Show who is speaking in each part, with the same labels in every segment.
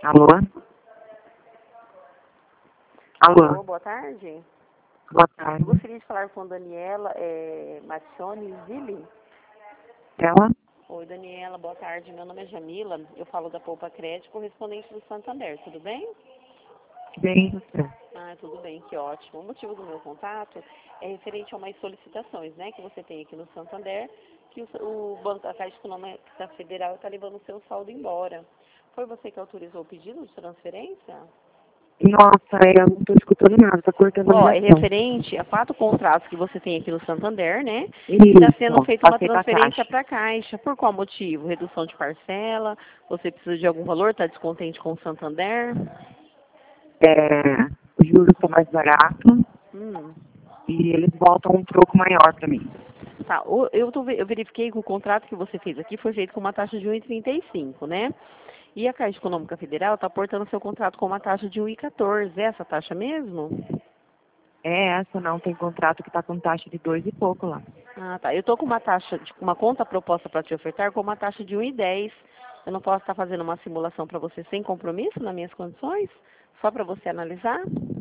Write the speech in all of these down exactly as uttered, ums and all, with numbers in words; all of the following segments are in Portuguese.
Speaker 1: Alô? Alô?
Speaker 2: Alô, boa tarde.
Speaker 1: Boa
Speaker 2: Eu
Speaker 1: tarde.
Speaker 2: gostaria de falar com Daniela é, Macione Zilli.
Speaker 1: Ela?
Speaker 2: Oi, Daniela, boa tarde. Meu nome é Jamila. Eu falo da Poupa Crédito, correspondente do Santander. Tudo bem?
Speaker 1: Bem, você.
Speaker 2: Ah, tudo bem, que ótimo. O motivo do meu contato é referente a umas solicitações, né, que você tem aqui no Santander, que o, o Banco da Caixa Econômica Federal está levando o seu saldo embora. Foi você que autorizou o pedido de transferência?
Speaker 1: Nossa, eu não tô escutando nada, tá cortando a
Speaker 2: Ó, é
Speaker 1: ligação.
Speaker 2: referente a quatro contratos que você tem aqui no Santander, né? E está sendo
Speaker 1: Isso,
Speaker 2: feita uma
Speaker 1: passei pra
Speaker 2: transferência
Speaker 1: Caixa.
Speaker 2: para a Caixa. Por qual motivo? Redução de parcela? Você precisa de algum valor? Está descontente com o Santander?
Speaker 1: É, o juros tá mais barato
Speaker 2: Hum.
Speaker 1: e eles voltam um troco maior pra mim.
Speaker 2: Tá, o- eu, tô, ve- eu verifiquei que o contrato que você fez aqui foi feito com uma taxa de um vírgula trinta e cinco, né? E a Caixa Econômica Federal está portando seu contrato com uma taxa de um vírgula quatorze. É essa taxa mesmo?
Speaker 1: É essa, não, tem contrato que tá com taxa de dois e pouco lá.
Speaker 2: Ah, tá. Eu estou com uma taxa, de, uma conta proposta para te ofertar com uma taxa de um vírgula dez. Eu não posso estar fazendo uma simulação para você sem compromisso nas minhas condições? Só para você analisar?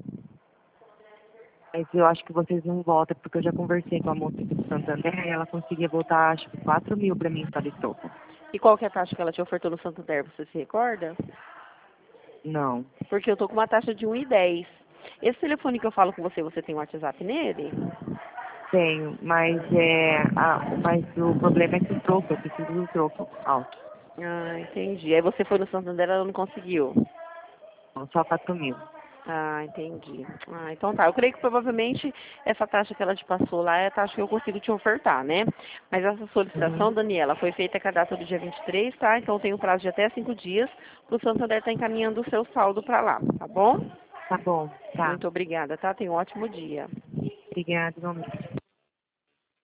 Speaker 1: Mas eu acho que vocês não voltam, porque eu já conversei com a moça aqui do Santander e ela conseguia voltar, acho que quatro mil pra mim só de troco.
Speaker 2: E qual que é a taxa que ela te ofertou no Santander? Você se recorda?
Speaker 1: Não,
Speaker 2: Porque eu estou com uma taxa de um vírgula dez. Esse telefone que eu falo com você, você tem WhatsApp nele?
Speaker 1: tenho, mas é, a, mas o problema é que o troco, eu preciso do troco alto.
Speaker 2: Ah, entendi. Aí você foi no Santander e ela não conseguiu.
Speaker 1: Então, só quatro mil.
Speaker 2: Ah, entendi. Ah, então tá. Eu creio que provavelmente essa taxa que ela te passou lá é a taxa que eu consigo te ofertar, né? Mas essa
Speaker 1: Uhum.
Speaker 2: solicitação, Daniela, foi feita com a data do dia vinte e três, tá? Então tem um prazo de até cinco dias para o Santander estar encaminhando o seu saldo para lá, tá bom?
Speaker 1: Tá bom, tá.
Speaker 2: Muito obrigada, tá? Tenha um ótimo dia.
Speaker 1: Obrigada, igualmente.